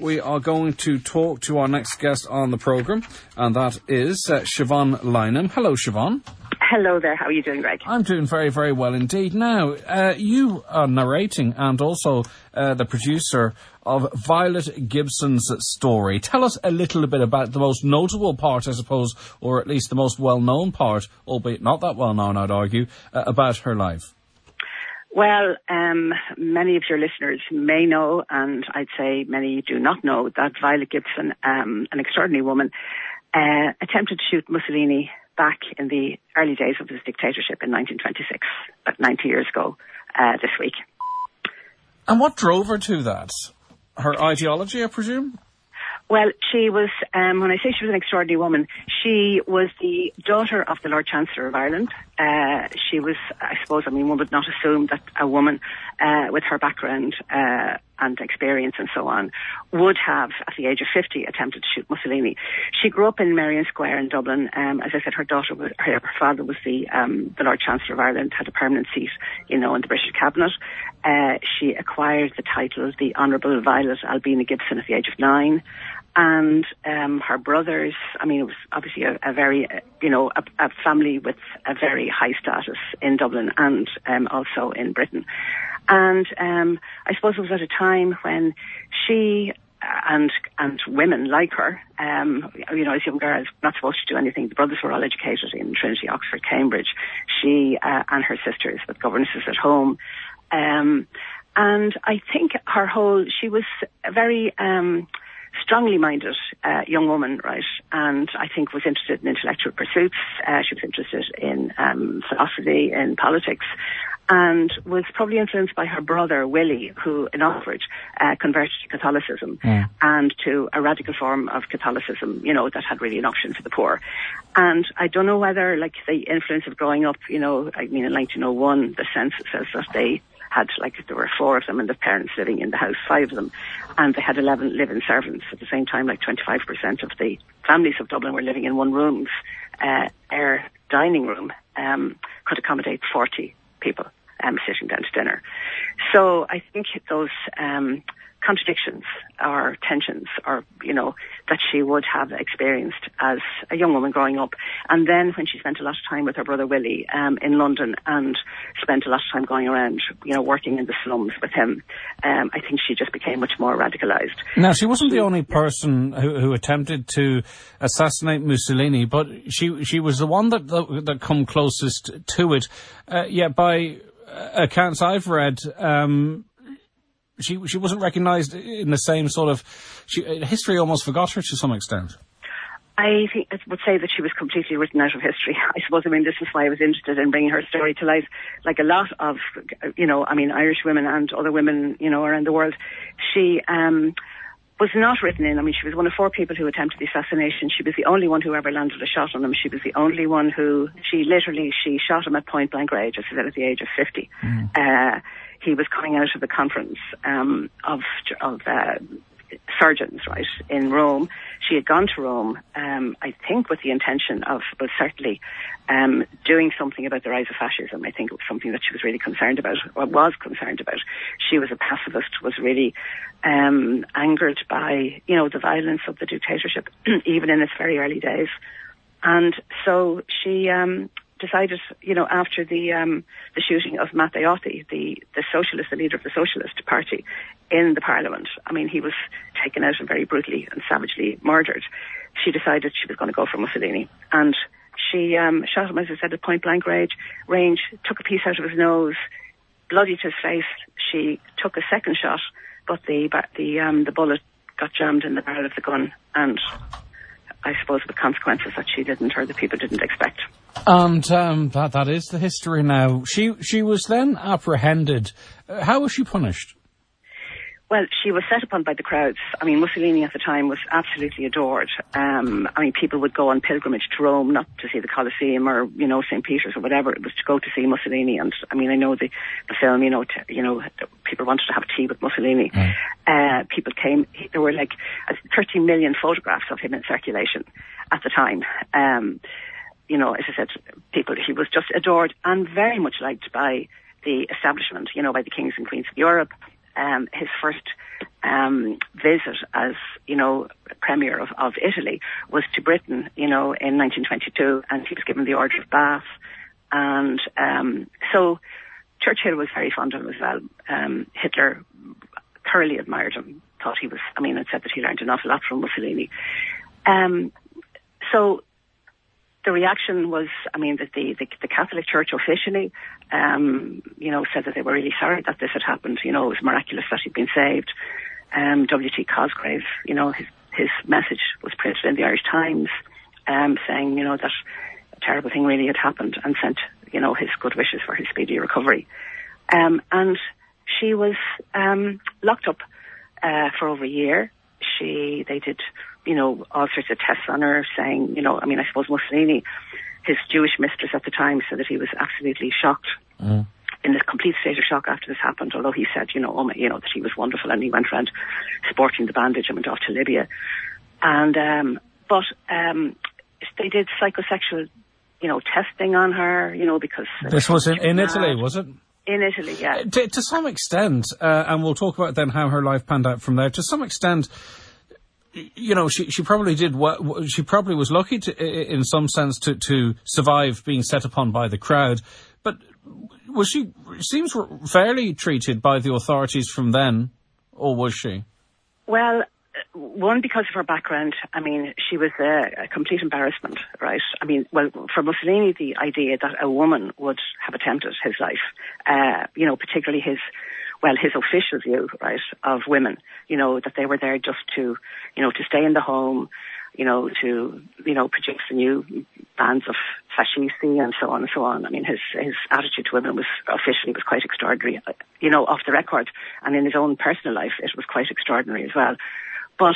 we are going to talk to our next guest on the programme, and that is Siobhan Lynham. Hello, Siobhan. Hello there. How are you doing, Greg? I'm doing very, very well indeed. Now, you are narrating and also the producer of Violet Gibson's story. Tell us a little bit about the most notable part, I suppose, or at least the most well-known part, albeit not that well-known, I'd argue, about her life. Well, many of your listeners may know, and I'd say many do not know, that Violet Gibson, an extraordinary woman, attempted to shoot Mussolini back in the early days of his dictatorship in 1926, about 90 years ago this week. And what drove her to that? Her ideology, I presume? Well, she was, when I say she was an extraordinary woman, she was the daughter of the Lord Chancellor of Ireland. She was, I suppose, one would not assume that a woman with her background and experience and so on would have, at the age of 50, attempted to shoot Mussolini. She grew up in Merrion Square in Dublin. As I said, her father was the Lord Chancellor of Ireland, had a permanent seat, in the British Cabinet. She acquired the title of the Honourable Violet Albina Gibson at the age of 9. And her brothers, it was obviously a very, a family with a very high status in Dublin and also in Britain. And I suppose it was at a time when she and women like her, as young girls, not supposed to do anything. The brothers were all educated in Trinity, Oxford, Cambridge. She and her sisters with governesses at home. And I think she was a very strongly minded young woman, right? And I think was interested in intellectual pursuits. She was interested in philosophy, in politics, and was probably influenced by her brother Willie, who in Oxford converted to Catholicism and to a radical form of Catholicism, that had really an option for the poor. And I don't know whether, the influence of growing up, in 1901, the census says that they had, there were 4 of them and the parents living in the house, 5 of them, and they had 11 live-in servants. At the same time, 25% of the families of Dublin were living in one rooms. Our dining room could accommodate 40 people sitting down to dinner. So I think those contradictions or tensions or, that she would have experienced as a young woman growing up. And then when she spent a lot of time with her brother Willie in London and spent a lot of time going around, working in the slums with him, I think she just became much more radicalised. Now, she wasn't the only person who attempted to assassinate Mussolini, but she was the one that come closest to it. Yet by accounts I've read, she wasn't recognised in the same sort of... history almost forgot her to some extent. I would say that she was completely written out of history. I suppose, this is why I was interested in bringing her story to life. Like a lot of, Irish women and other women, around the world, she was not written in. She was one of 4 people who attempted the assassination. She was the only one who ever landed a shot on him. She was the only one who, she shot him at point blank range, as I said, at the age of 50. He was coming out of the conference of surgeons, right, in Rome. She had gone to Rome, I think with the intention of, certainly, doing something about the rise of fascism. I think it was something that she was really concerned about, or was concerned about. She was a pacifist, was really angered by, the violence of the dictatorship, even in its very early days. And so she decided, after the shooting of Matteotti, the socialist, the leader of the Socialist Party in the Parliament. He was taken out and very brutally and savagely murdered. She decided she was going to go for Mussolini, and she shot him, as I said, at point blank range, took a piece out of his nose, bloodied his face. She took a second shot, but the bullet got jammed in the barrel of the gun, and I suppose with consequences that she didn't, or the people didn't expect. And that is the history now. She was then apprehended. How was she punished? Well, she was set upon by the crowds. Mussolini at the time was absolutely adored. People would go on pilgrimage to Rome, not to see the Colosseum or, St. Peter's or whatever. It was to go to see Mussolini. And, I know the film, people wanted to have tea with Mussolini. People came. There were 30 million photographs of him in circulation at the time. As I said, he was just adored and very much liked by the establishment, by the kings and queens of Europe. his first visit as, Premier of Italy was to Britain, in 1922, and he was given the Order of Bath. And so Churchill was very fond of him as well. Hitler thoroughly admired him, thought he was, it said that he learned an awful lot from Mussolini. So the reaction was, that the Catholic Church officially, said that they were really sorry that this had happened. It was miraculous that he'd been saved. W.T. Cosgrave, his message was printed in the Irish Times, saying, that a terrible thing really had happened, and sent, his good wishes for his speedy recovery. And she was locked up for over a year. They did, all sorts of tests on her, saying, I suppose Mussolini, his Jewish mistress at the time, said that he was absolutely shocked, in a complete state of shock after this happened, although he said, that he was wonderful, and he went around sporting the bandage and went off to Libya. And, but they did psychosexual, testing on her, because... This was in Italy, was it? In Italy, yeah. To some extent, and we'll talk about then how her life panned out from there, to some extent, she probably did she probably was lucky in some sense to survive being set upon by the crowd, but seems fairly treated by the authorities from then, or was she? Well, one, because of her background, she was a complete embarrassment, right? For Mussolini, the idea that a woman would have attempted his life, particularly his official view, right, of women, that they were there just to, to stay in the home, to, produce the new bands of fascisti and so on and so on. His attitude to women was quite extraordinary, off the record, and in his own personal life, it was quite extraordinary as well. But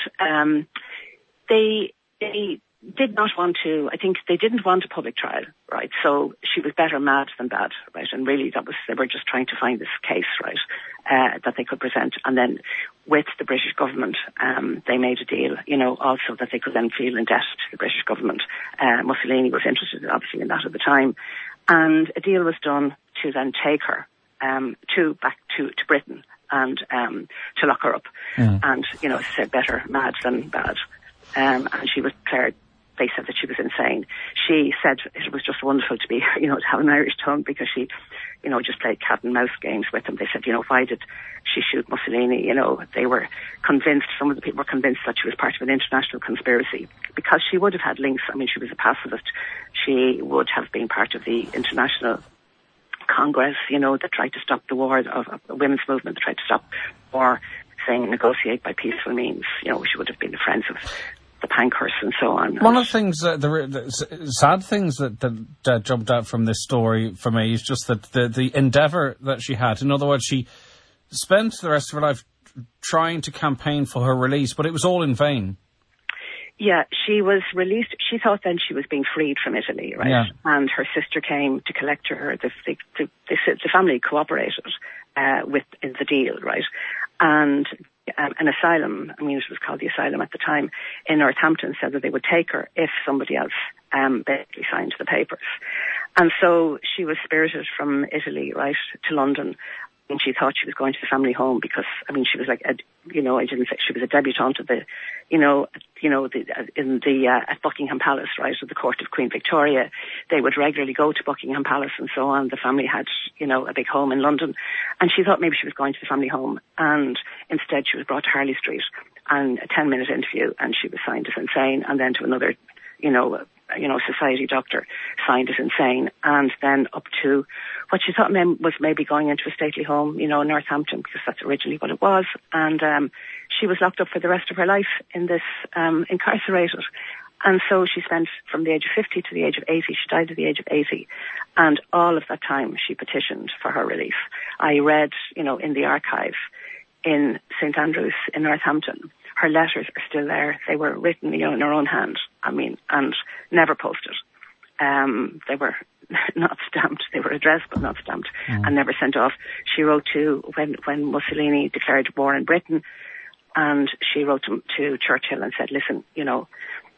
they did not want to, I think they didn't want a public trial, right? So she was better mad than bad, right? And really they were just trying to find this case, right, that they could present. And then with the British government, they made a deal, also that they could then feel in debt to the British government. Mussolini was interested, obviously, in that at the time. And a deal was done to then take her back to Britain and to lock her up. And, as I said, better mad than bad. And she was declared, they said that she was insane. She said it was just wonderful to be, to have an Irish tongue, because she, just played cat and mouse games with them. They said, why did she shoot Mussolini? They were convinced, some of the people were convinced that she was part of an international conspiracy, because she would have had links. She was a pacifist. She would have been part of the International Congress, that tried to stop the war, of the women's movement, that tried to stop war, saying negotiate by peaceful means. She would have been the friends of the Pankhurst and so on. One of the things, the sad things that jumped out from this story for me is just that the endeavour that she had. In other words, she spent the rest of her life trying to campaign for her release, but it was all in vain. Yeah, she was released. She thought then she was being freed from Italy, right? Yeah. And her sister came to collect her. The family cooperated in the deal, right? And an asylum, it was called the Asylum at the time, in Northampton, said that they would take her if somebody else basically signed the papers. And so she was spirited from Italy, right, to London. And she thought she was going to the family home because, she was like, I didn't say she was a debutante at at Buckingham Palace, right, at the court of Queen Victoria. They would regularly go to Buckingham Palace and so on. The family had, a big home in London. And she thought maybe she was going to the family home. And instead she was brought to Harley Street and a 10-minute interview, and she was signed as insane. And then to another, society doctor signed as insane, and then up to what she thought was maybe going into a stately home, in Northampton, because that's originally what it was. And she was locked up for the rest of her life in this, incarcerated. And so she spent from the age of 50 to the age of 80. She died at the age of 80. And all of that time she petitioned for her release. I read, in the archive in St. Andrews in Northampton, her letters are still there. They were written, in her own hand, and never posted. They were not stamped. They were addressed but not stamped, and never sent off. She wrote to, when Mussolini declared war in Britain, and she wrote to Churchill and said, listen,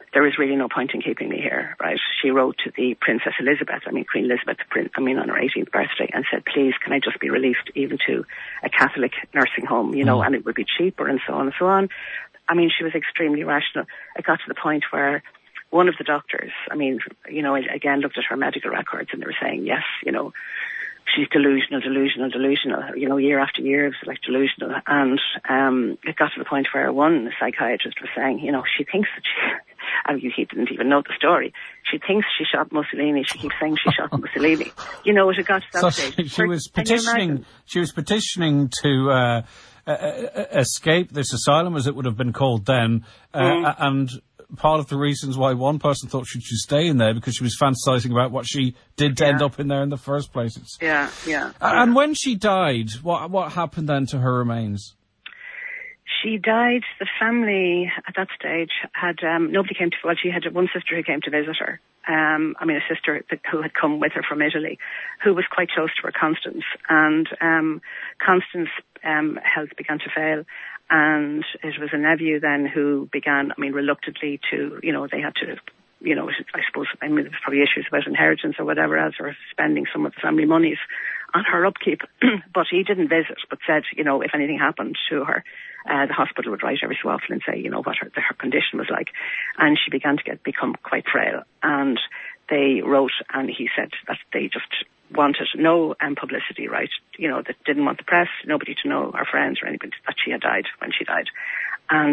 there is really no point in keeping me here, right? She wrote to the Princess Elizabeth, Queen Elizabeth, on her 18th birthday, and said, please, can I just be released even to a Catholic nursing home, and it would be cheaper and so on and so on. She was extremely rational. It got to the point where one of the doctors, again looked at her medical records and they were saying, yes, she's delusional, year after year it was like delusional. And it got to the point where one psychiatrist was saying, she thinks that he didn't even know the story. She thinks she shot Mussolini. She keeps saying she shot Mussolini. It got to that stage. She was petitioning to escape this asylum, as it would have been called then, and part of the reasons why one person thought she should stay in there because she was fantasizing about what she did to end up in there in the first place. And when she died, what happened then to her remains? She died. The family at that stage had nobody came to. Well, she had one sister who came to visit her. A sister who had come with her from Italy, who was quite close to her, Constance. And Constance's health began to fail. And it was a nephew then who began, reluctantly to, they had to, I suppose, there was probably issues about inheritance or whatever else, or spending some of the family monies on her upkeep. But he didn't visit, but said, if anything happened to her, the hospital would write every so often and say, what her condition was like. And she began to become quite frail. And they wrote, and he said that they just wanted no publicity, right? That didn't want the press, nobody to know, our friends or anybody, that she had died when she died. And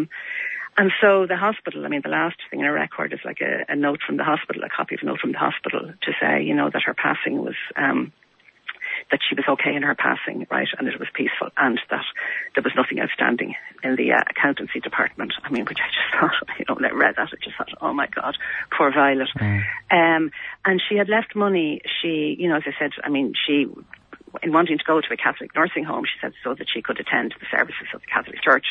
so the hospital, the last thing in her record is like a note from the hospital, a copy of a note from the hospital to say, that her passing was, that she was okay in her passing, right, and it was peaceful, and that there was nothing outstanding in the accountancy department. Which I just thought, when I read that, I just thought, oh my God, poor Violet. And she had left money. She, as I said, she, in wanting to go to a Catholic nursing home, she said so that she could attend the services of the Catholic Church.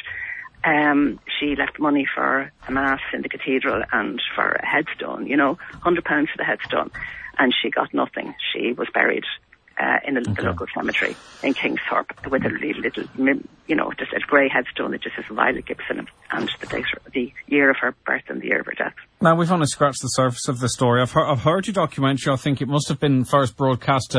She left money for a mass in the cathedral and for a headstone, £100 for the headstone, and she got nothing. She was buried in the local cemetery in Kingsthorpe with a little, just a grey headstone that just says Violet Gibson and the year of her birth and the year of her death. Now, we've only scratched the surface of the story. I've heard your documentary. I think it must have been first broadcast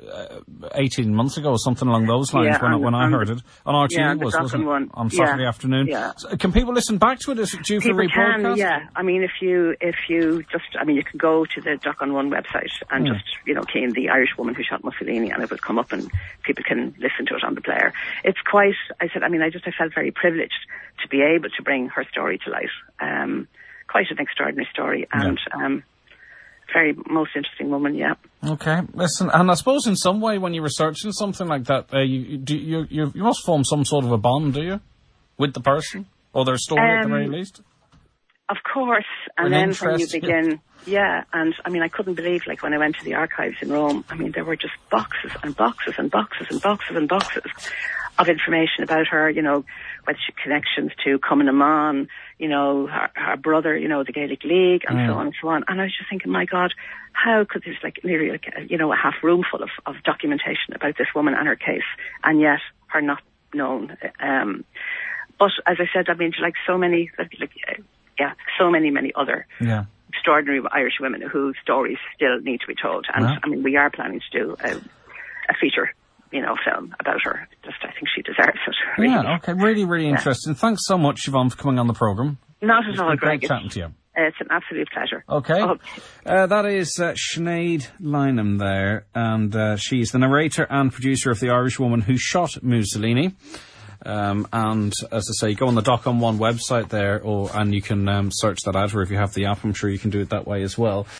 18 months ago or something along those lines when I heard it. On RTE wasn't it? On Saturday afternoon. Yeah. So, can people listen back to it? Is it due for rebroadcast? Yeah. If you just, you can go to the Duck on One website and just, key in the Irish woman who shot Mussolini and it will come up and people can listen to it on the player. It's quite, I felt very privileged to be able to bring her story to light. Quite an extraordinary story and very most interesting woman, Okay, listen, and I suppose in some way when you're researching something like that, you must form some sort of a bond, do you, with the person or their story at the very least? Of course, and then when you begin, and I couldn't believe, like, when I went to the archives in Rome, there were just boxes and boxes and boxes and boxes and boxes of information about her, whether she had connections to Cumann na mBan, her brother, the Gaelic League, and so on and so on. And I was just thinking, my God, how could there's nearly a half room full of documentation about this woman and her case, and yet her not known. But as I said, so many, so many other extraordinary Irish women whose stories still need to be told. And we are planning to do a feature film about her. I think she deserves it. Really. Yeah, okay. Really, really interesting. Thanks so much, Siobhan, for coming on the programme. Not at all, Greg. Great chatting to you. It's an absolute pleasure. Okay. That is Sinead Lynham there, and she's the narrator and producer of The Irish Woman Who Shot Mussolini. And as I say, go on the Doc on One website there, and you can search that out, or if you have the app, I'm sure you can do it that way as well.